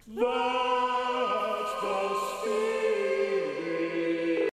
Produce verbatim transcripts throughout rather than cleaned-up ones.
That's the spirit.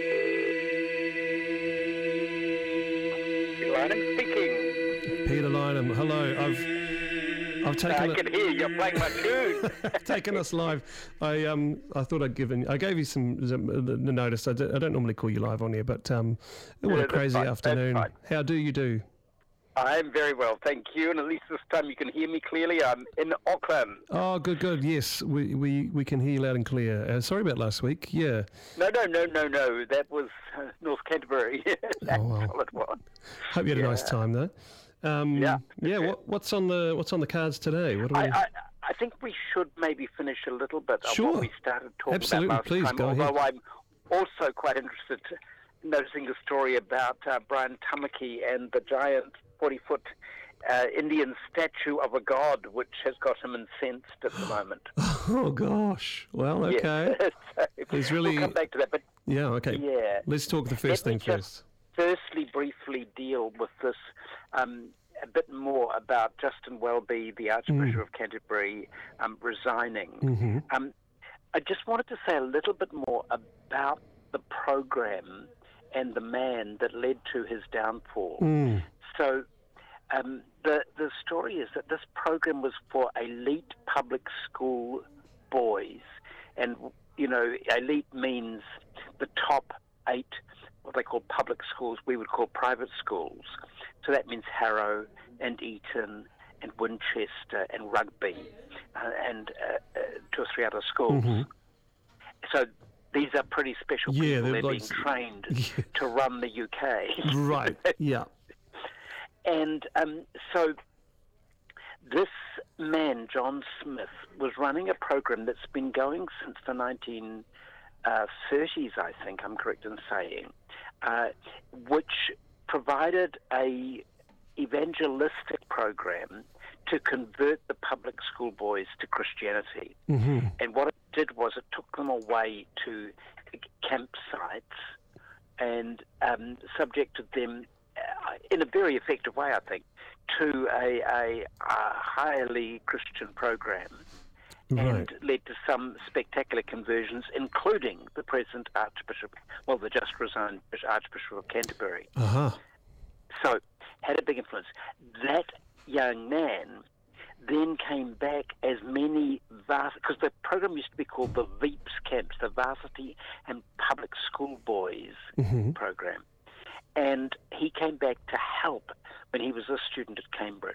Lynham speaking. Peter Lynham, hello. I've I've taken I can hear you're playing my tune. I've taken us live. I um I thought I'd given I gave you some, some the notice. I, do, I don't normally call you live on here, but um what Yeah, a crazy that's fine, afternoon. that's fine. How do you do? I'm very well, thank you. And at least this time you can hear me clearly. I'm in Auckland. Oh, good, good. Yes, we we, we can hear you loud and clear. Uh, sorry about last week. Yeah. No, no, no, no, no. That was uh, North Canterbury. That's Oh, well. all it was. Hope you had a Yeah. nice time though. Um, Yeah. Yeah. What, what's on the What's on the cards today? What do we? I, I, I think we should maybe finish a little bit of Sure. what we started talking Absolutely. about last Please, time. go ahead. Although I'm also quite interested in noticing the story about uh, Brian Tamaki and the giant forty-foot uh, Indian statue of a god, which has got him incensed at the moment. Oh gosh. Well, okay. Yeah. So He's really- We'll come back to that, but Yeah. Okay. yeah. Let's talk the first Let me thing just first. Firstly, briefly deal with this um, a bit more about Justin Welby, the Archbishop of Canterbury, um, resigning. Mm-hmm. Um, I just wanted to say a little bit more about the program and the man that led to his downfall. Mm. So um, the the story is that this program was for elite public school boys, and you know, elite means the top eight, what they call public schools. We would call private schools. So that means Harrow and Eton and Winchester and Rugby uh, and uh, uh, two or three other schools. Mhm. So these are pretty special Yeah, people. they're They're like- being trained Yeah. to run the U K. Right. Yeah. And um, so this man, John Smith, was running a program that's been going since the nineteen thirties, I think I'm correct in saying, uh, which provided a evangelistic program to convert the public school boys to Christianity. Mm-hmm. And what it did was it took them away to campsites and um, subjected them uh, in a very effective way, I think, to a, a, a highly Christian program, Right. and led to some spectacular conversions, including the present Archbishop, well, the just resigned Archbishop of Canterbury. Uh huh. So, had a big influence. That young man then came back as many vast, because the program used to be called the VEEPS camps, the Varsity and Public School Boys Mm-hmm. program. And he came back to help when he was a student at Cambridge.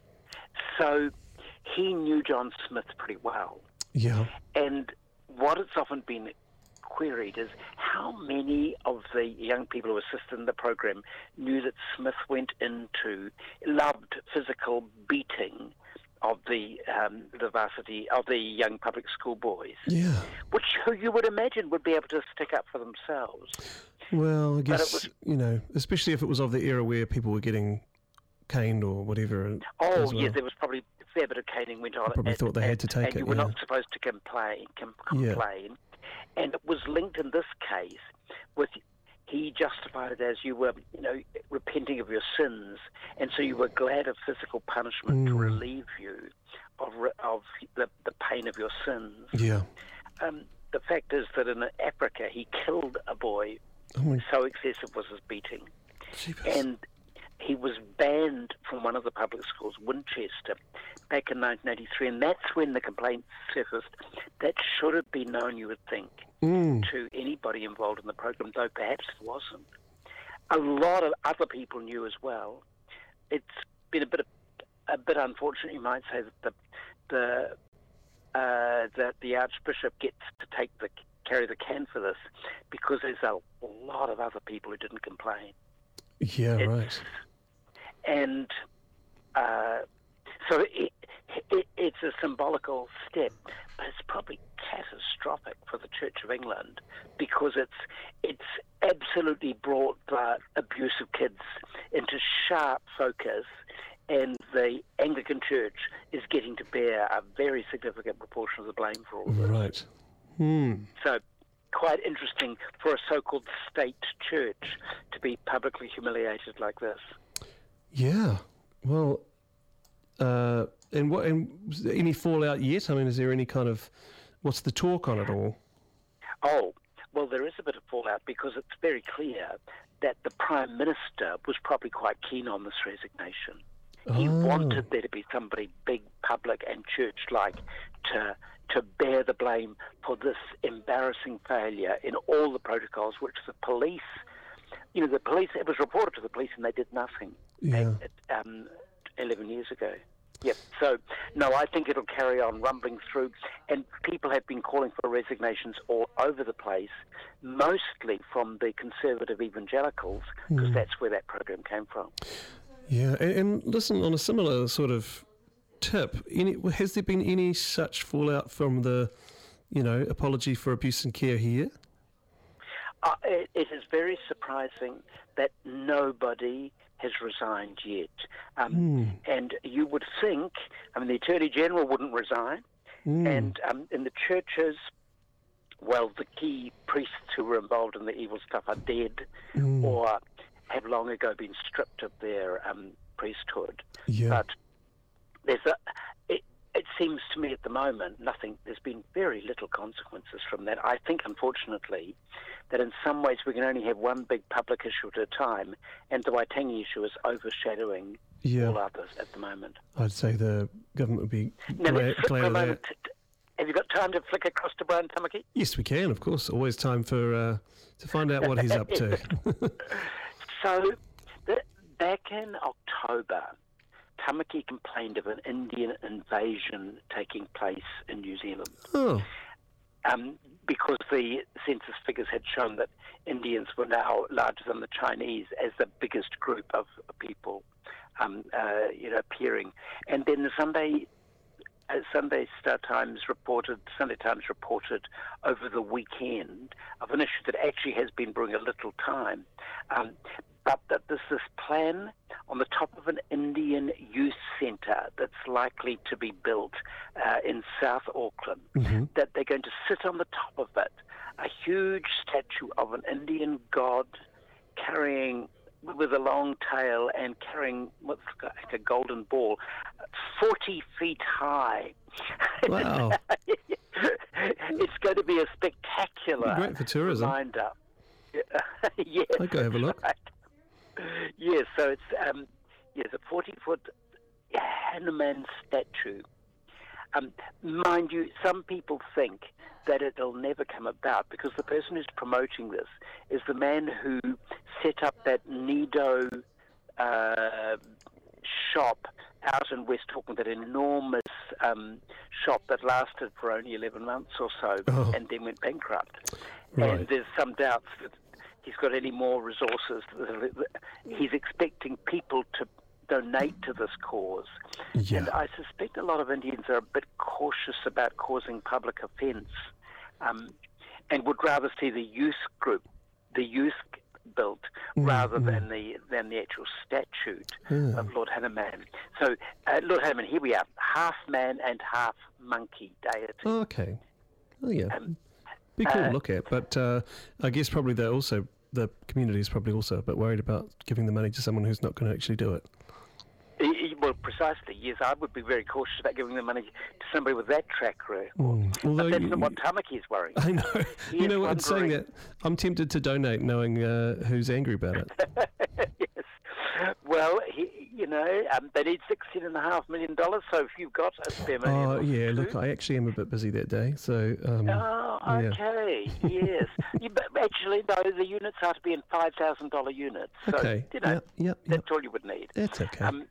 So he knew John Smith pretty well. Yeah. And what it's often been queried is how many of the young people who assisted in the program knew that Smith went into, loved physical beating of the um, the varsity, of the young public school boys, Yeah. which who you would imagine would be able to stick up for themselves. Well, I But guess, it was- you know, especially if it was of the era where people were getting caned or whatever. and- Oh, as well. yeah, there was probably a fair bit of caning went on. Probably and, thought they had to take and it, you were yeah. not supposed to complain. Com- Yeah. complain. And it was linked in this case with, he justified it as you were, you know, repenting of your sins, and so you were glad of physical punishment to Mm. relieve you of re- of the, the pain of your sins. Yeah. Um, the fact is that in Africa, he killed a boy. Oh my So excessive was his beating. jeepers. And he was banned from one of the public schools, Winchester, back in nineteen eighty-three, and that's when the complaint surfaced. That should have been known, you would think, Mm. to anybody involved in the program, though perhaps it wasn't. A lot of other people knew as well. It's been a bit of, a bit unfortunate, you might say, that the the uh, that the Archbishop gets to take the carry the can for this, because there's a lot of other people who didn't complain. Yeah, It's- right. And uh, so it, it, it's a symbolical step, but it's probably catastrophic for the Church of England, because it's it's absolutely brought the abuse of kids into sharp focus, and the Anglican Church is getting to bear a very significant proportion of the blame for all of this. Right. Hmm. So quite interesting for a so-called state church to be publicly humiliated like this. Yeah. Well, Uh, and what? And any fallout yet? I mean, is there any kind of what's the talk on it all? Oh, well, there is a bit of fallout because it's very clear that the Prime Minister was probably quite keen on this resignation. He Oh. wanted there to be somebody big, public and church-like to to bear the blame for this embarrassing failure in all the protocols, which the police, you know, the police, it was reported to the police and they did nothing Yeah. um, eleven years ago. Yep. So, no, I think it'll carry on rumbling through, and people have been calling for resignations all over the place, mostly from the conservative evangelicals, because Mm. that's where that program came from. Yeah, and, and listen, on a similar sort of tip, any, has there been any such fallout from the, you know, apology for abuse and care here? Uh, it, it is very surprising that nobody has resigned yet. Um, Mm. And you would think, I mean, the Attorney General wouldn't resign, Mm. and um, in the churches, well, the key priests who were involved in the evil stuff are dead Mm. or have long ago been stripped of their um, priesthood. Yeah. But there's a, it, it seems to me at the moment, nothing, there's been very little consequences from that. I think, unfortunately, that in some ways we can only have one big public issue at a time, and the Waitangi issue is overshadowing Yeah. all others at the moment. I'd say the government would be Now, glad, let's flick for glad a of that. moment. Have you got time to flick across to Brian Tamaki? Yes, we can, of course. Always time for uh, to find out what he's up to. So, the, back in October, Tamaki complained of an Indian invasion taking place in New Zealand. Oh, Um, because the census figures had shown that Indians were now larger than the Chinese as the biggest group of people, um, uh, you know, appearing. And then the Sunday, uh, Sunday Star Times reported, Sunday Times reported over the weekend of an issue that actually has been brewing a little time, um, but that there's this plan on the top of an Indian youth centre that's likely to be built uh, in South Auckland, Mhm. that they're going to sit on the top of it, a huge statue of an Indian god carrying, with a long tail and carrying what's like a golden ball, forty feet high. Wow. It's going to be a spectacular Great for tourism. reminder. Yes, I'd go have a look. right. Yes, so it's um, yes, a forty-foot Hanuman statue. Um, mind you, some people think that it'll never come about because the person who's promoting this is the man who set up that Nido uh, shop out in West Auckland, that enormous um, shop that lasted for only eleven months or so Oh. and then went bankrupt. Right. And there's some doubts that he's got any more resources. He's expecting people to donate to this cause. Yeah. And I suspect a lot of Indians are a bit cautious about causing public offence, um, and would rather see the youth group, the youth built, Mm, rather mm. than the than the actual statute Yeah. of Lord Hanuman. So, uh, Lord Hanuman, here we are, half man and half monkey deity. Oh, okay. Oh, yeah. Um, Be cool uh, to look at, but uh, I guess probably they're also the community is probably also a bit worried about giving the money to someone who's not going to actually do it. E- e- Well, precisely, yes. I would be very cautious about giving the money to somebody with that track record. Mm. Although But that's you- not what Tamaki is worried. I know. He You is know what? In saying wondering- that, I'm tempted to donate, knowing uh, who's angry about it. Yes. Well, he, you know, um, they need sixteen and a half million dollars. So if you've got a spare million, Oh, or yeah. two- Look, I actually am a bit busy that day, so um, Oh, yeah. okay. Yes. You, but actually, no. The units are to be in five thousand dollar units. So, Okay. You know, Yep, yep, yep. that's all you would need. That's okay. Um,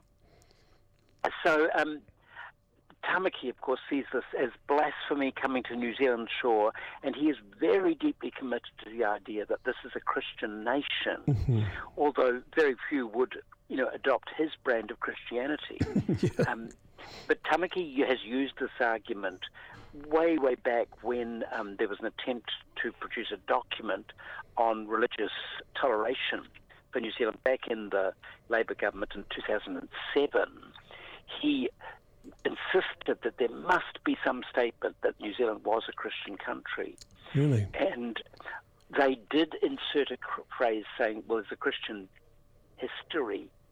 so, um, Tamaki, of course, sees this as blasphemy coming to New Zealand shore, and he is very deeply committed to the idea that this is a Christian nation, Mhm. although very few would, you know, adopt his brand of Christianity. Yeah. um, but Tamaki has used this argument way, way back when um, there was an attempt to produce a document on religious toleration for New Zealand back in the Labour government in two thousand seven. He insisted that there must be some statement that New Zealand was a Christian country. Really? And they did insert a cr- phrase saying, well, there's a Christian history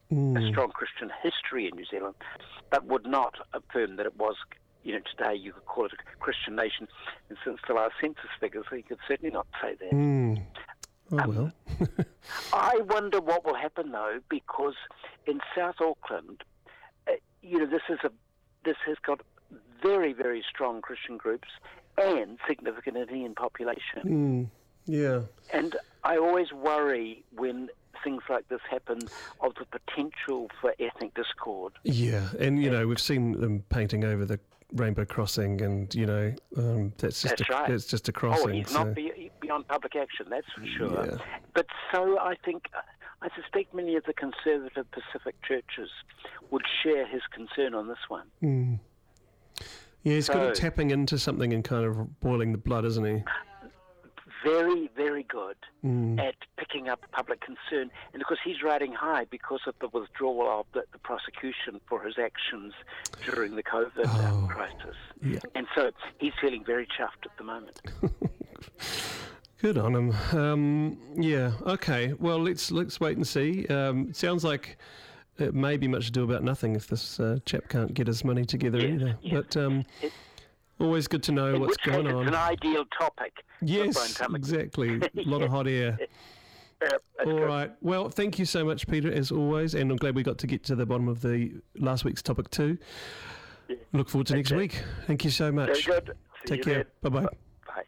mm. a strong Christian history in New Zealand, but would not affirm that it was, you know, today you could call it a Christian nation. And since the last census figures, he could certainly not say that. Mm. Oh, um, well. I wonder what will happen, though, because in South Auckland, uh, you know, this is a this has got very, very strong Christian groups and significant Indian population. Mm. Yeah. And I always worry when things like this happen of the potential for ethnic discord. Yeah, and, you know, we've seen them painting over the rainbow crossing, and, you know, um, that's just that's a, right. It's just a crossing. Oh, he's so. not be, beyond public action, that's for sure. Yeah. But so I think, I suspect many of the conservative Pacific churches would share his concern on this one. Mm. Yeah, he's so, good at tapping into something and kind of boiling the blood, isn't he? Very, very good mm. at picking up public concern. And of course, he's riding high because of the withdrawal of the, the prosecution for his actions during the COVID oh, uh, crisis. Yeah. And so he's feeling very chuffed at the moment. Good on him. Um, yeah. Okay. Well, let's let's wait and see. Um, it sounds like it may be much ado about nothing if this uh, chap can't get his money together yes, either. yes. But um, it, always good to know in what's which going case on. It's an ideal topic. Yes, exactly. A lot of hot air. Yeah, All good. right. Well, thank you so much, Peter, as always, and I'm glad we got to get to the bottom of the last week's topic too. Yeah. Look forward to Okay. next week. Thank you so much. Very good. See Take you care. then. Bye bye. Bye.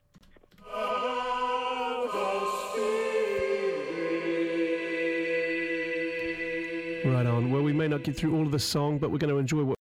Right on. Well, we may not get through all of the song, but we're going to enjoy what